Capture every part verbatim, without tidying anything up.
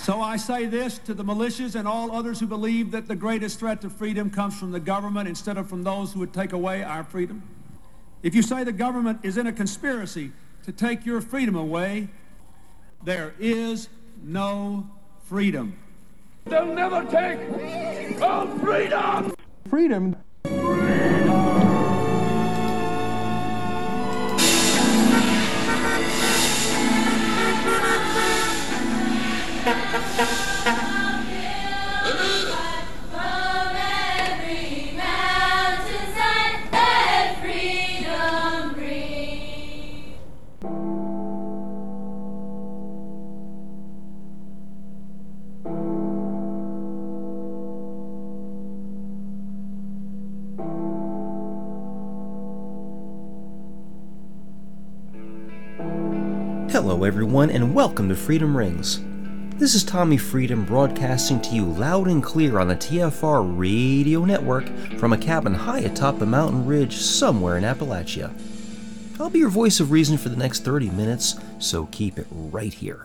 So I say this to the militias and all others who believe that the greatest threat to freedom comes from the government instead of from those who would take away our freedom. If you say the government is in a conspiracy to take your freedom away, there is no freedom. They'll never take our freedom! Freedom. Hello everyone and welcome to Freedom Rings. This is Tommy Freedom broadcasting to you loud and clear on the T F R radio network from a cabin high atop a mountain ridge somewhere in Appalachia. I'll be your voice of reason for the next thirty minutes, so keep it right here.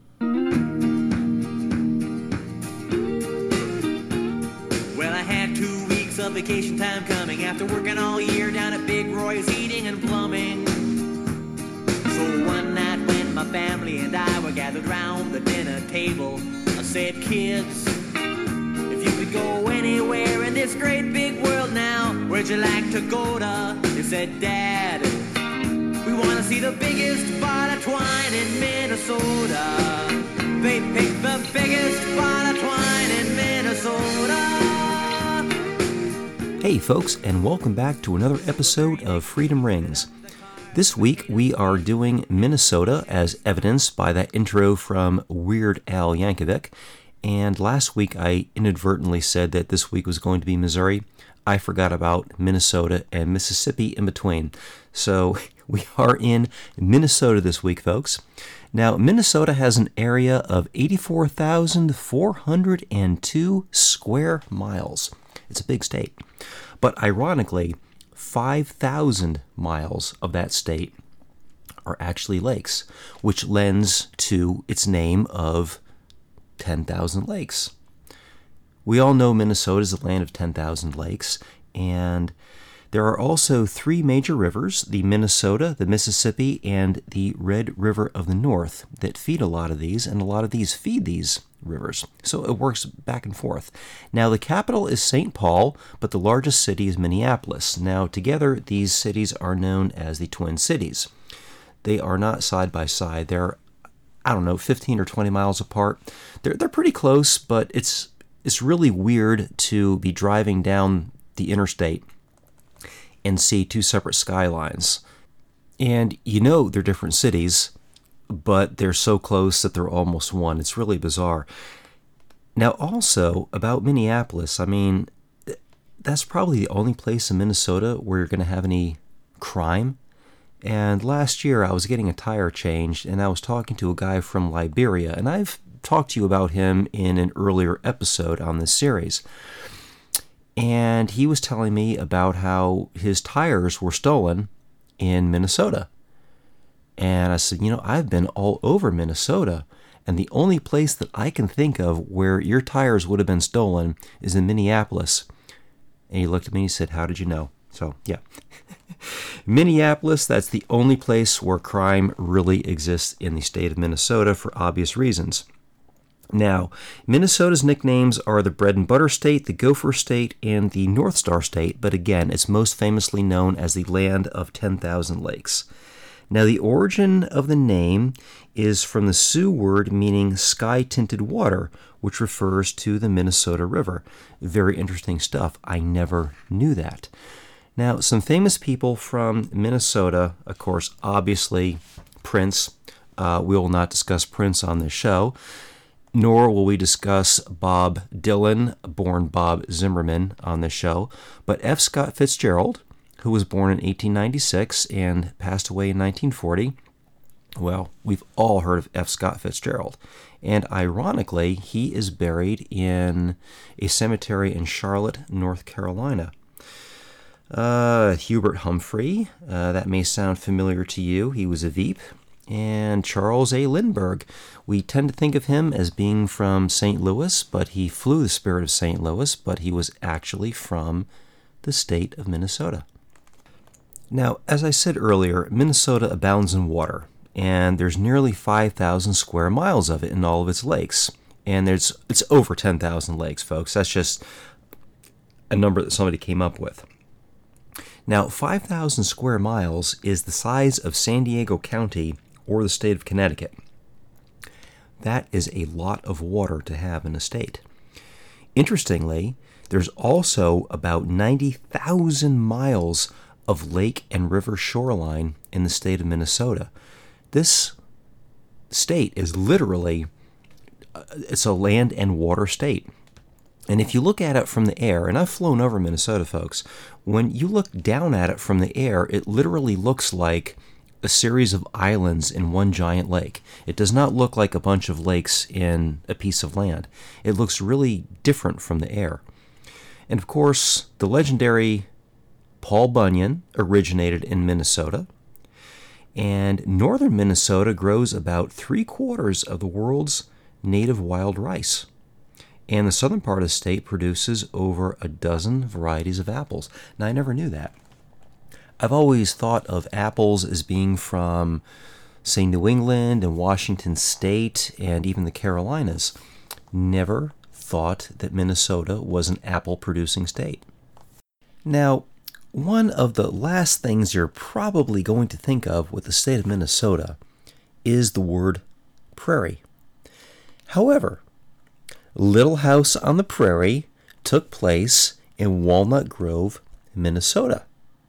Well, I had two weeks of vacation time coming after working all year down at Big Roy's Heating and Plumbing. So one night when my family and I were gathered round the dinner table, I said, kids, if you could go anywhere in this great big world now, where'd you like to go to? They said, Dad, we want to see the biggest ball of twine in Minnesota. They picked the biggest ball of twine in Minnesota. Hey folks, and welcome back to another episode of Freedom Rings. This week we are doing Minnesota as evidenced by that intro from Weird Al Yankovic, and last week I inadvertently said that this week was going to be Missouri. I forgot about Minnesota and Mississippi in between. So we are in Minnesota this week, folks. Now, Minnesota has an area of eighty-four thousand four hundred two square miles. It's a big state. But ironically, five thousand miles of that state are actually lakes, which lends to its name of ten thousand lakes. We all know Minnesota is the land of ten thousand lakes, and there are also three major rivers, the Minnesota, the Mississippi, and the Red River of the North, that feed a lot of these, and a lot of these feed these rivers. So it works back and forth. Now, the capital is Saint Paul, but the largest city is Minneapolis. Now, together, these cities are known as the Twin Cities. They are not side by side. They're, I don't know, fifteen or twenty miles apart. They're they're pretty close, but it's it's really weird to be driving down the interstate and see two separate skylines. And you know they're different cities, but they're so close that they're almost one. It's really bizarre. Now, also, about Minneapolis, I mean, that's probably the only place in Minnesota where you're going to have any crime. And last year, I was getting a tire changed, and I was talking to a guy from Liberia, and I've talked to you about him in an earlier episode on this series. And he was telling me about how his tires were stolen in Minnesota. And I said, you know, I've been all over Minnesota, and the only place that I can think of where your tires would have been stolen is in Minneapolis. And he looked at me and he said, how did you know? So, yeah. Minneapolis, that's the only place where crime really exists in the state of Minnesota for obvious reasons. Now, Minnesota's nicknames are the Bread and Butter State, the Gopher State, and the North Star State, but again, it's most famously known as the Land of ten thousand Lakes. Now, the origin of the name is from the Sioux word meaning sky-tinted water, which refers to the Minnesota River. Very interesting stuff. I never knew that. Now, some famous people from Minnesota, of course, obviously Prince. Uh, we will not discuss Prince on this show, nor will we discuss Bob Dylan, born Bob Zimmerman, on this show, but F. Scott Fitzgerald, who was born in eighteen ninety-six and passed away in nineteen forty. Well, we've all heard of F. Scott Fitzgerald. And ironically, he is buried in a cemetery in Charlotte, North Carolina. Uh, Hubert Humphrey, uh, that may sound familiar to you. He was a Veep, And Charles A. Lindbergh. We tend to think of him as being from Saint Louis, but he flew the Spirit of Saint Louis, but he was actually from the state of Minnesota. Now, as I said earlier, Minnesota abounds in water, and there's nearly five thousand square miles of it in all of its lakes. And there's it's over ten thousand lakes, folks. That's just a number that somebody came up with. Now, five thousand square miles is the size of San Diego County or the state of Connecticut. That is a lot of water to have in a state. Interestingly, there's also about ninety thousand miles of lake and river shoreline in the state of Minnesota. This state is literally, it's a land and water state. And if you look at it from the air, and I've flown over Minnesota, folks, when you look down at it from the air, it literally looks like a series of islands in one giant lake. It does not look like a bunch of lakes in a piece of land. It looks really different from the air. And of course, the legendary Paul Bunyan originated in Minnesota. And northern Minnesota grows about three quarters of the world's native wild rice. And the southern part of the state produces over a dozen varieties of apples. Now, I never knew that. I've always thought of apples as being from, say, New England and Washington State and even the Carolinas. Never thought that Minnesota was an apple-producing state. Now, one of the last things you're probably going to think of with the state of Minnesota is the word prairie. However, Little House on the Prairie took place in Walnut Grove, Minnesota.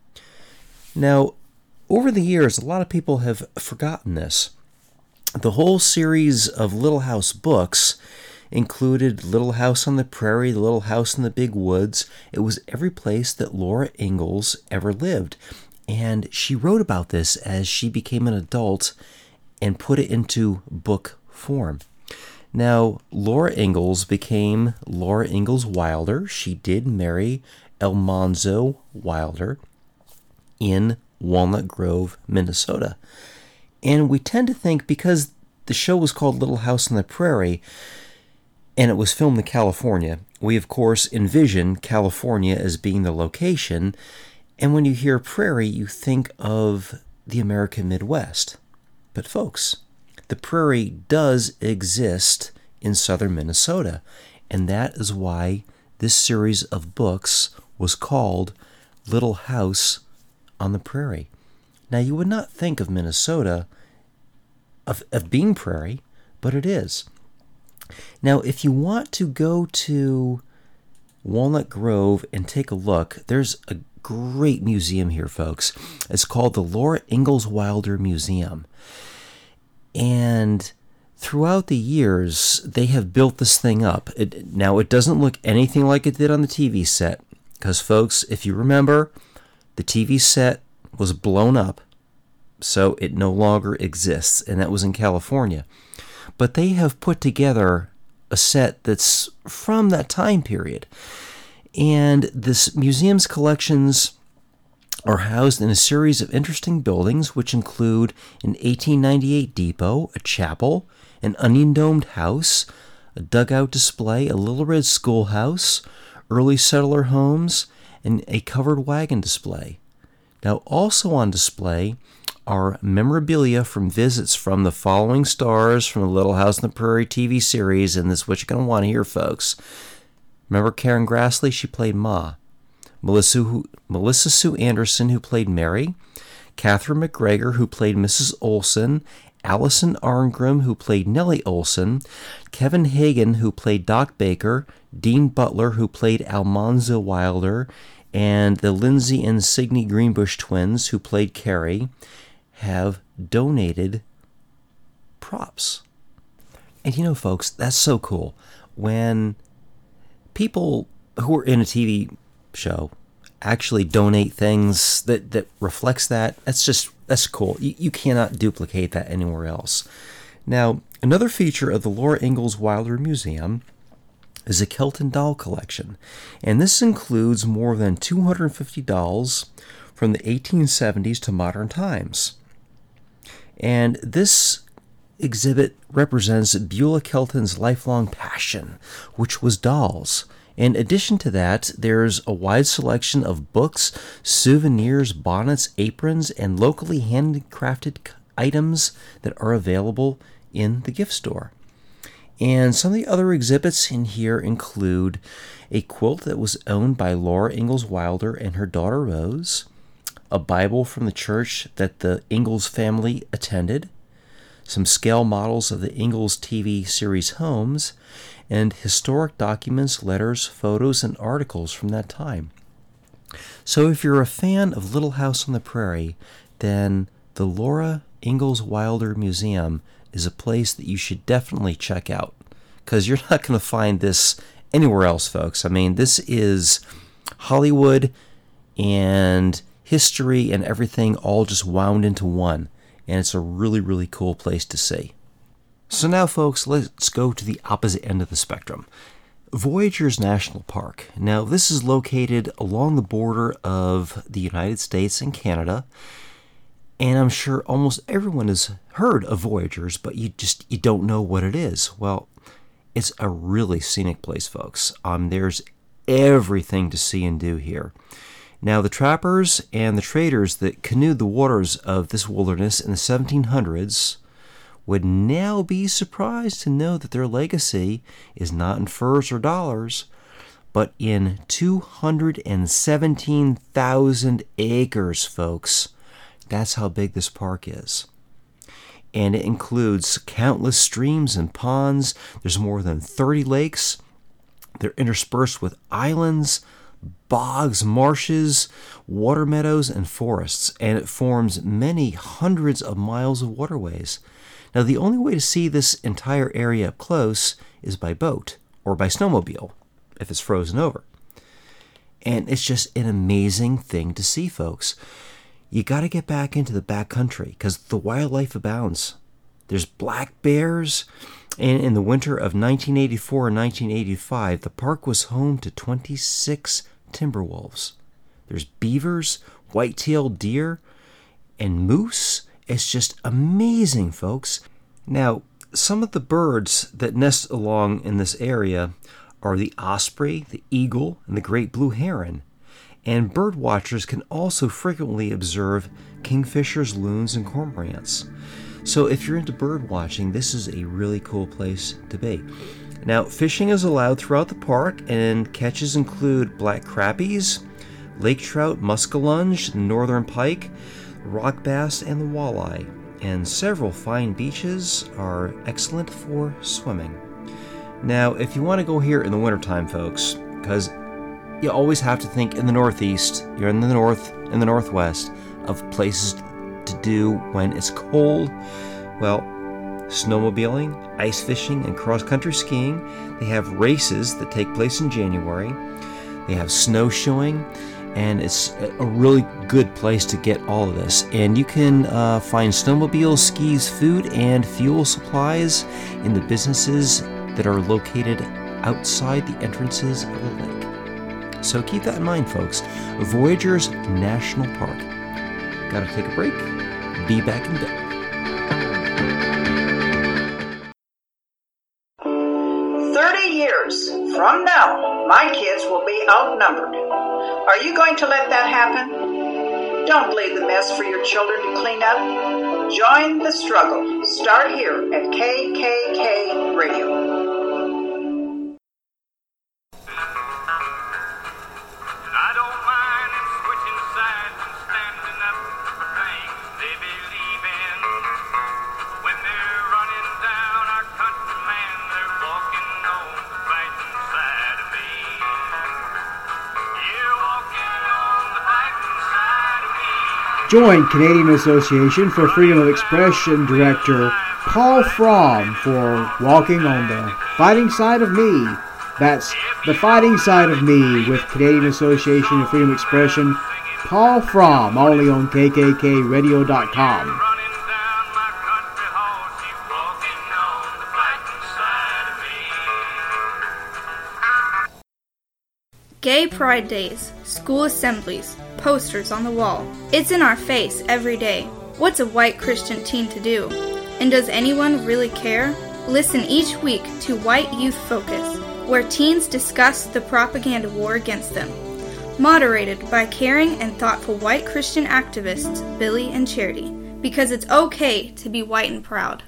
Now, over the years, a lot of people have forgotten this. The whole series of Little House books included Little House on the Prairie, The Little House in the Big Woods. It was every place that Laura Ingalls ever lived. And she wrote about this as she became an adult and put it into book form. Now, Laura Ingalls became Laura Ingalls Wilder. She did marry Almanzo Wilder in Walnut Grove, Minnesota. And we tend to think, because the show was called Little House on the Prairie, and it was filmed in California, we of course envision California as being the location, and when you hear prairie, you think of the American Midwest. But folks, the prairie does exist in southern Minnesota, and that is why this series of books was called Little House on the Prairie. Now, you would not think of Minnesota of, of being prairie, but it is. Now, if you want to go to Walnut Grove and take a look, there's a great museum here, folks. It's called the Laura Ingalls Wilder Museum. And throughout the years, they have built this thing up. It, now, it doesn't look anything like it did on the T V set, because, folks, if you remember, the T V set was blown up, so it no longer exists, and that was in California. But they have put together a set that's from that time period. And this museum's collections are housed in a series of interesting buildings, which include an eighteen ninety-eight depot, a chapel, an onion-domed house, a dugout display, a Little Red schoolhouse, early settler homes, and a covered wagon display. Now, also on display are memorabilia from visits from the following stars from the Little House on the Prairie T V series, and this is what you're going to want to hear, folks. Remember Karen Grassley? She played Ma. Melissa, who, Melissa Sue Anderson, who played Mary. Catherine McGregor, who played Missus Olson. Allison Arngrim, who played Nellie Olson. Kevin Hagen, who played Doc Baker. Dean Butler, who played Almanzo Wilder. And the Lindsay and Signe Greenbush twins, who played Carrie, have donated props. And you know, folks, that's so cool. When people who are in a T V show actually donate things that, that reflects that, that's just, that's cool. You, you cannot duplicate that anywhere else. Now, another feature of the Laura Ingalls Wilder Museum is a Kelton doll collection. And this includes more than two hundred fifty dolls from the eighteen seventies to modern times. And this exhibit represents Beulah Kelton's lifelong passion, which was dolls. In addition to that, there's a wide selection of books, souvenirs, bonnets, aprons, and locally handcrafted items that are available in the gift store. And some of the other exhibits in here include a quilt that was owned by Laura Ingalls Wilder and her daughter Rose, a Bible from the church that the Ingalls family attended, some scale models of the Ingalls T V series homes, and historic documents, letters, photos, and articles from that time. So if you're a fan of Little House on the Prairie, then the Laura Ingalls Wilder Museum is a place that you should definitely check out, because you're not going to find this anywhere else, folks. I mean, this is Hollywood and history and everything all just wound into one, and it's a really, really cool place to see. So now, folks, let's go to the opposite end of the spectrum. Voyageurs National Park. Now, this is located along the border of the United States and Canada, and I'm sure almost everyone has heard of Voyageurs, but you just you don't know what it is. Well, it's a really scenic place, folks. Um, there's everything to see and do here. Now, the trappers and the traders that canoed the waters of this wilderness in the seventeen hundreds would now be surprised to know that their legacy is not in furs or dollars, but in two hundred seventeen thousand acres, folks. That's how big this park is. And it includes countless streams and ponds. There's more than thirty lakes. They're interspersed with islands, bogs, marshes, water meadows, and forests, and it forms many hundreds of miles of waterways. Now, the only way to see this entire area up close is by boat or by snowmobile, if it's frozen over. And it's just an amazing thing to see, folks. You got to get back into the backcountry because the wildlife abounds. There's black bears, and in the winter of nineteen eighty-four and nineteen eighty-five, the park was home to twenty-six timber wolves. There's beavers, white-tailed deer, and moose. It's just amazing, folks. Now, some of the birds that nest along in this area are the osprey, the eagle, and the great blue heron. And bird watchers can also frequently observe kingfishers, loons, and cormorants. So if you're into bird watching, this is a really cool place to be. Now, fishing is allowed throughout the park, and catches include black crappies, lake trout, muskellunge, northern pike, rock bass, and the walleye. And several fine beaches are excellent for swimming. Now, if you want to go here in the wintertime, folks, because you always have to think in the Northeast, you're in the North, in the Northwest, of places to do when it's cold. Well, snowmobiling, ice fishing, and cross-country skiing. They have races that take place in January. They have snowshoeing, and it's a really good place to get all of this. And you can uh, find snowmobiles, skis, food, and fuel supplies in the businesses that are located outside the entrances of the lake. So keep that in mind, folks. Voyageurs National Park. Gotta take a break. Be back in a bit. Thirty years from now, my kids will be outnumbered. Are you going to let that happen? Don't leave the mess for your children to clean up. Join the struggle. Start here at K K K Radio. Join Canadian Association for Freedom of Expression Director Paul Fromm for Walking on the Fighting Side of Me. That's The Fighting Side of Me with Canadian Association of Freedom of Expression, Paul Fromm, only on K K K radio dot com. Gay Pride Days, school assemblies, posters on the wall. It's in our face every day. What's a white Christian teen to do? And does anyone really care? Listen each week to White Youth Focus, where teens discuss the propaganda war against them. Moderated by caring and thoughtful white Christian activists Billy and Charity, because it's okay to be white and proud.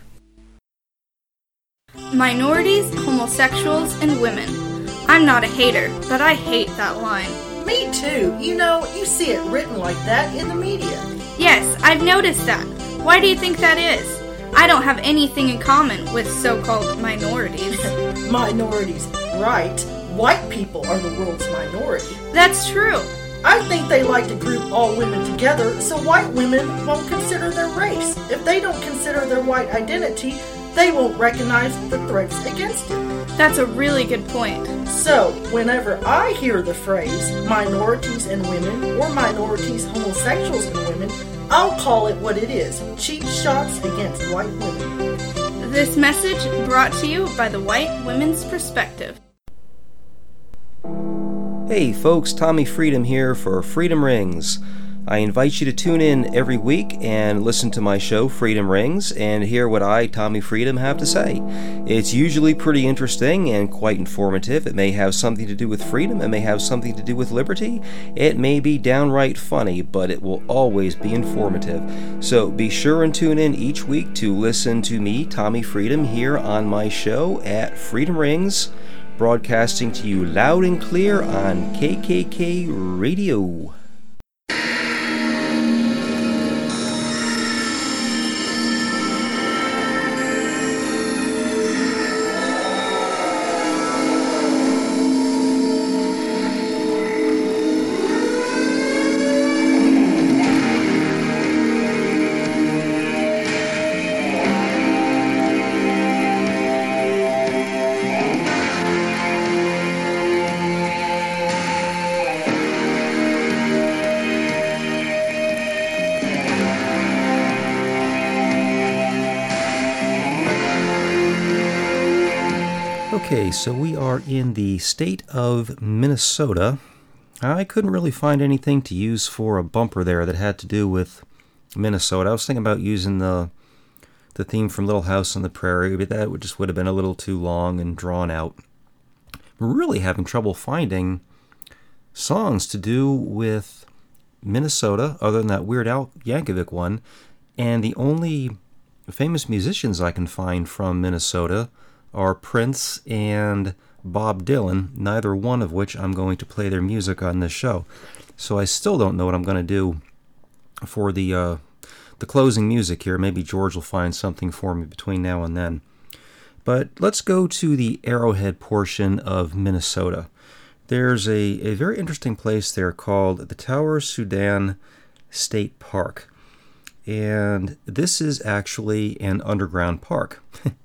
Minorities, homosexuals, and women. I'm not a hater, but I hate that line. Me too. You know, you see it written like that in the media. Yes, I've noticed that. Why do you think that is? I don't have anything in common with so-called minorities. Minorities, right. White people are the world's minority. That's true. I think they like to group all women together so white women won't consider their race. If they don't consider their white identity, they won't recognize the threats against it. That's a really good point. So, whenever I hear the phrase minorities and women, or minorities, homosexuals and women, I'll call it what it is, cheap shots against white women. This message brought to you by the White Women's Perspective. Hey folks, Tommy Freedom here for Freedom Rings. I invite you to tune in every week and listen to my show, Freedom Rings, and hear what I, Tommy Freedom, have to say. It's usually pretty interesting and quite informative. It may have something to do with freedom. It may have something to do with liberty. It may be downright funny, but it will always be informative. So be sure and tune in each week to listen to me, Tommy Freedom, here on my show at Freedom Rings, broadcasting to you loud and clear on K K K Radio. Okay, so we are in the state of Minnesota. I couldn't really find anything to use for a bumper there that had to do with Minnesota. I was thinking about using the the theme from Little House on the Prairie, but that would just would have been a little too long and drawn out. We're really having trouble finding songs to do with Minnesota, other than that Weird Al Yankovic one, and the only famous musicians I can find from Minnesota are Prince and Bob Dylan, neither one of which I'm going to play their music on this show. So I still don't know what I'm going to do for the uh, the closing music here. Maybe George will find something for me between now and then. But let's go to the Arrowhead portion of Minnesota. There's a, a very interesting place there called the Tower Soudan State Park. And this is actually an underground park.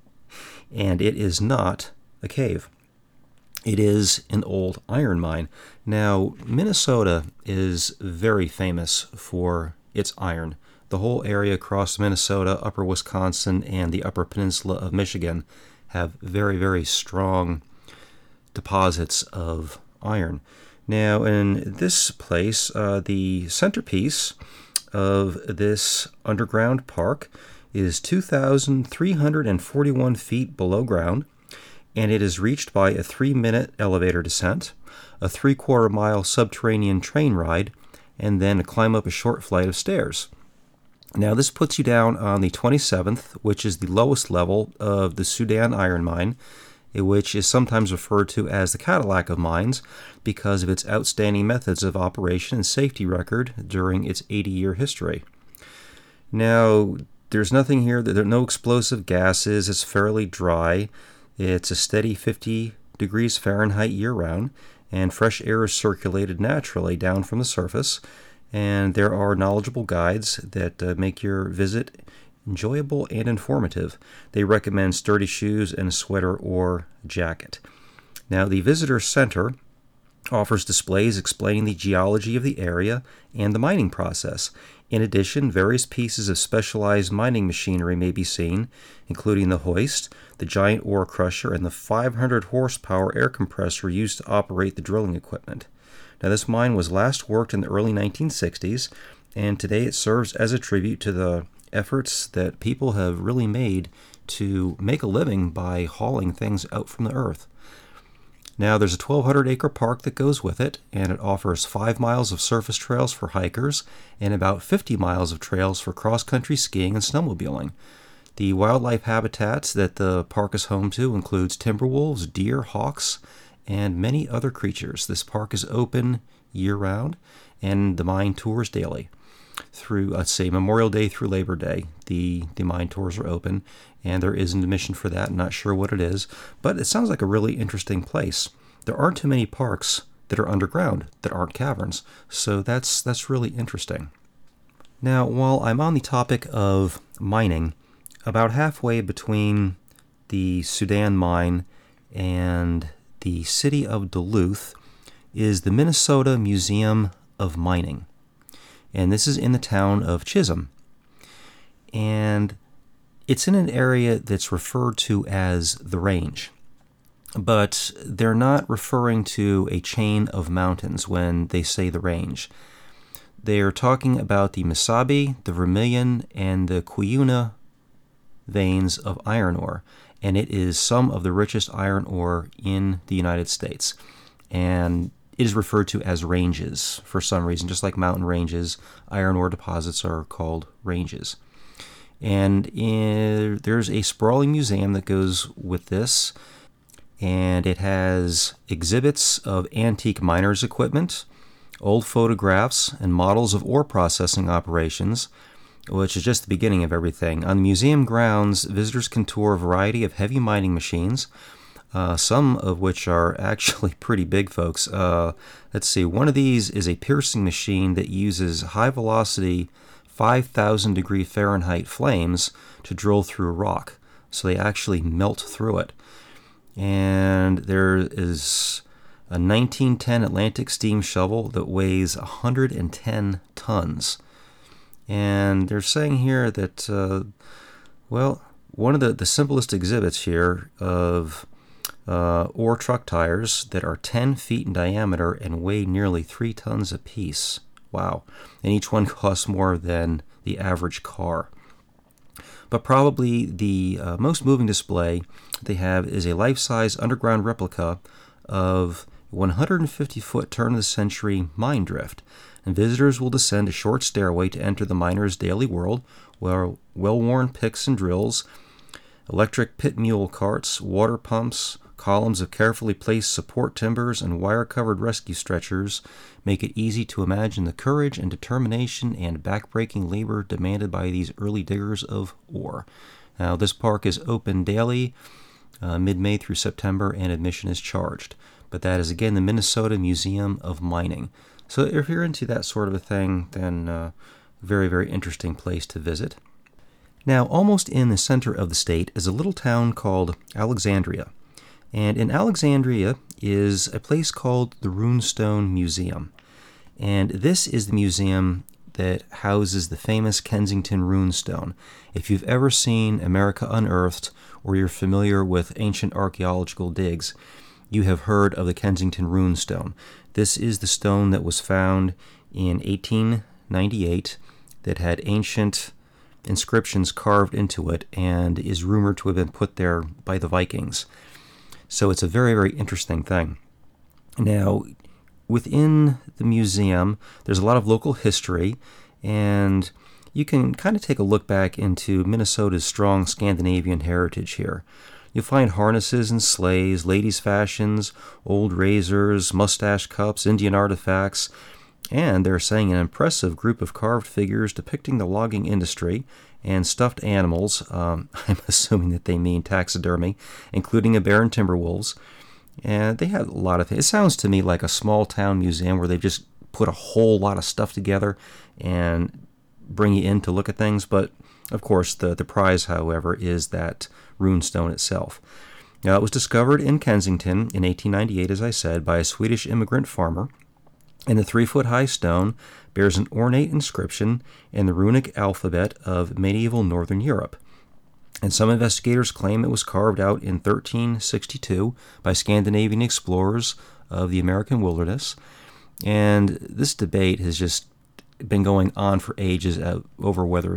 And it is not a cave. It is an old iron mine. Now, Minnesota is very famous for its iron. The whole area across Minnesota, upper Wisconsin, and the upper peninsula of Michigan have very, very strong deposits of iron. Now, in this place, uh, the centerpiece of this underground park is two thousand three hundred forty-one feet below ground, and it is reached by a three-minute elevator descent, a three-quarter mile subterranean train ride, and then a climb up a short flight of stairs. Now, this puts you down on the twenty-seventh, which is the lowest level of the Soudan iron mine, which is sometimes referred to as the Cadillac of mines because of its outstanding methods of operation and safety record during its eighty-year history. Now, there's nothing here, there are no explosive gases, it's fairly dry, it's a steady fifty degrees Fahrenheit year-round, and fresh air is circulated naturally down from the surface, and there are knowledgeable guides that uh, make your visit enjoyable and informative. They recommend sturdy shoes and a sweater or jacket. Now, the Visitor Center offers displays explaining the geology of the area and the mining process. In addition, various pieces of specialized mining machinery may be seen, including the hoist, the giant ore crusher, and the five hundred horsepower air compressor used to operate the drilling equipment. Now, this mine was last worked in the early nineteen sixties, and today it serves as a tribute to the efforts that people have really made to make a living by hauling things out from the earth. Now, there's a twelve hundred acre park that goes with it, and it offers five miles of surface trails for hikers and about fifty miles of trails for cross-country skiing and snowmobiling. The wildlife habitats that the park is home to includes timber wolves, deer, hawks, and many other creatures. This park is open year-round, and the mine tours daily. Through, let's say, Memorial Day through Labor Day, the, the mine tours are open, and there is an admission for that. I'm not sure what it is, but it sounds like a really interesting place. There aren't too many parks that are underground that aren't caverns, so that's that's really interesting. Now, while I'm on the topic of mining, about halfway between the Sudan mine and the city of Duluth is the Minnesota Museum of Mining. And this is in the town of Chisholm. And it's in an area that's referred to as the Range. But they're not referring to a chain of mountains when they say the Range. They are talking about the Mesabi, the Vermilion, and the Cuyuna veins of iron ore. And it is some of the richest iron ore in the United States. And it is referred to as ranges for some reason. Just like mountain ranges, iron ore deposits are called ranges. And in, there's a sprawling museum that goes with this, and it has exhibits of antique miners' equipment, old photographs, and models of ore processing operations, which is just the beginning of everything. On the museum grounds, visitors can tour a variety of heavy mining machines, Uh, some of which are actually pretty big, folks. Uh, let's see, one of these is a piercing machine that uses high-velocity five thousand degree Fahrenheit flames to drill through rock. So they actually melt through it. And there is a nineteen ten Atlantic steam shovel that weighs one hundred ten tons. And they're saying here that, uh, well, one of the, the simplest exhibits here of Uh, ore truck tires that are ten feet in diameter and weigh nearly three tons apiece. Wow. And each one costs more than the average car. But probably the uh, most moving display they have is a life-size underground replica of one hundred fifty foot turn-of-the-century mine drift. And visitors will descend a short stairway to enter the miner's daily world, where well-worn picks and drills, electric pit mule carts, water pumps, columns of carefully placed support timbers, and wire-covered rescue stretchers make it easy to imagine the courage and determination and back-breaking labor demanded by these early diggers of ore. Now, this park is open daily, uh, mid-May through September, and admission is charged. But that is, again, the Minnesota Museum of Mining. So if you're into that sort of a thing, then uh, very, very interesting place to visit. Now, almost in the center of the state is a little town called Alexandria. And in Alexandria is a place called the Runestone Museum. And this is the museum that houses the famous Kensington Runestone. If you've ever seen America Unearthed, or you're familiar with ancient archaeological digs, you have heard of the Kensington Runestone. This is the stone that was found in eighteen ninety-eight that had ancient inscriptions carved into it and is rumored to have been put there by the Vikings. So it's a very, very interesting thing. Now, within the museum, there's a lot of local history, and you can kind of take a look back into Minnesota's strong Scandinavian heritage here. You'll find harnesses and sleighs, ladies' fashions, old razors, mustache cups, Indian artifacts, and they're saying an impressive group of carved figures depicting the logging industry and stuffed animals. Um, I'm assuming that they mean taxidermy, including a bear and timber wolves. And they have a lot of... It sounds to me like a small-town museum where they've just put a whole lot of stuff together and bring you in to look at things. But, of course, the, the prize, however, is that runestone itself. Now, it was discovered in Kensington in eighteen ninety-eight, as I said, by a Swedish immigrant farmer. And the three-foot-high stone bears an ornate inscription in the runic alphabet of medieval Northern Europe. And some investigators claim it was carved out in thirteen sixty-two by Scandinavian explorers of the American wilderness. And this debate has just been going on for ages over whether it's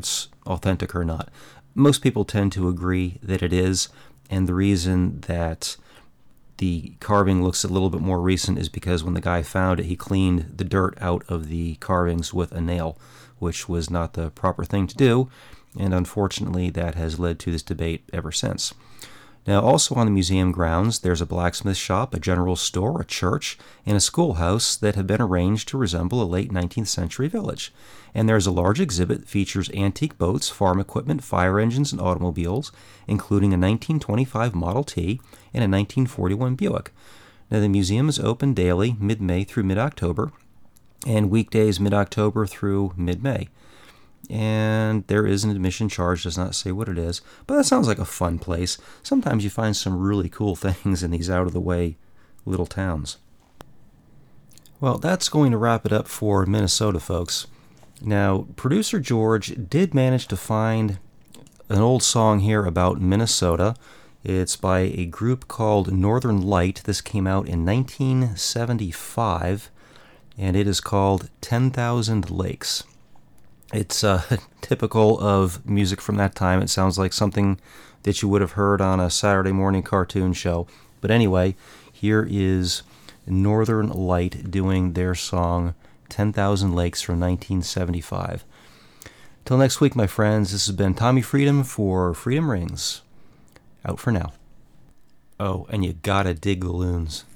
authentic or not. Most people tend to agree that it is, and the reason that the carving looks a little bit more recent is because when the guy found it, he cleaned the dirt out of the carvings with a nail, which was not the proper thing to do, and unfortunately that has led to this debate ever since. Now, also on the museum grounds, there's a blacksmith shop, a general store, a church, and a schoolhouse that have been arranged to resemble a late nineteenth century village. And there's a large exhibit that features antique boats, farm equipment, fire engines, and automobiles, including a nineteen twenty-five Model T and a nineteen forty-one Buick. Now, the museum is open daily, mid-May through mid-October, and weekdays mid-October through mid-May. And there is an admission charge, does not say what it is, but that sounds like a fun place. Sometimes you find some really cool things in these out-of-the-way little towns. Well, that's going to wrap it up for Minnesota, folks. Now, producer George did manage to find an old song here about Minnesota. It's by a group called Northern Light. This came out in nineteen seventy-five, and it is called ten thousand Lakes. It's uh, typical of music from that time. It sounds like something that you would have heard on a Saturday morning cartoon show. But anyway, here is Northern Light doing their song ten thousand Lakes from nineteen seventy-five. Till next week, my friends, this has been Tommy Freedom for Freedom Rings. Out for now. Oh, and you gotta dig the loons.